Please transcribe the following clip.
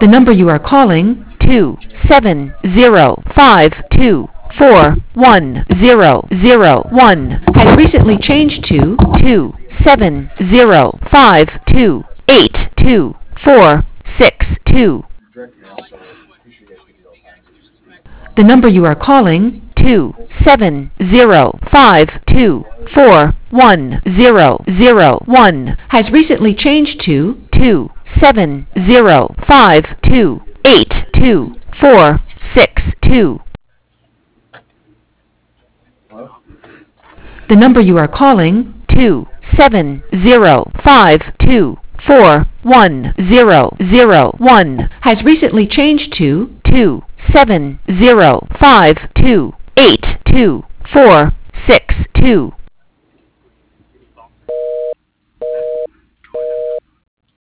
The number you are calling, 27052411001, has recently changed to 27052822462. The number you are calling, 27052411001, has recently changed to 27052822462. The number you are calling, 27052411001, has recently changed to 27052822462.